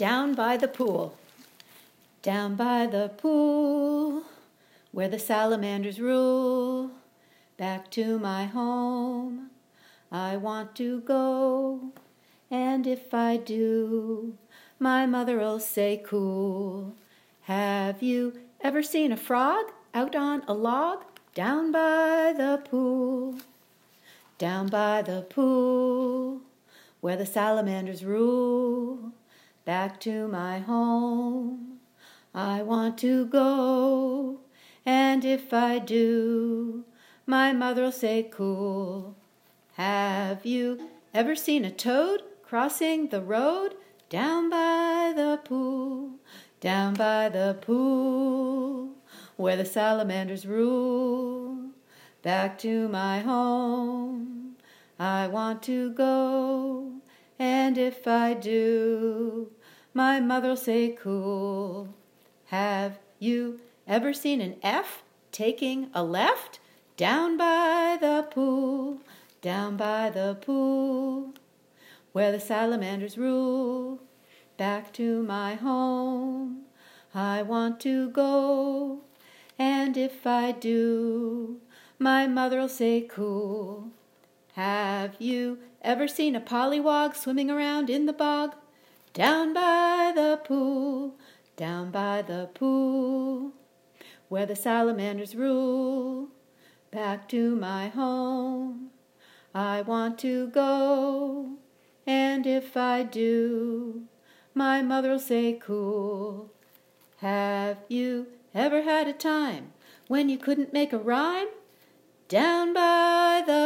Down by the pool. Down by the pool, where the salamanders rule. Back to my home I want to go, and if I do, my mother'll say cool. Have you ever seen a frog out on a log? Down by the pool. Down by the pool, where the salamanders rule. Back to my home I want to go, and if I do, my mother'll say cool. Have you ever seen a toad crossing the road? Down by the pool, down by the pool, where the salamanders rule. Back to my home I want to go, and if I do, my mother'll say cool. Have you ever seen an F taking a left? Down by the pool, down by the pool, where the salamanders rule. Back to my home I want to go, and if I do, my mother'll say cool. Have you ever seen a pollywog swimming around in the bog? Down by the pool, down by the pool, where the salamanders rule. Back to my home I want to go, and if I do, my mother'll say cool. Have you ever had a time when you couldn't make a rhyme? Down by the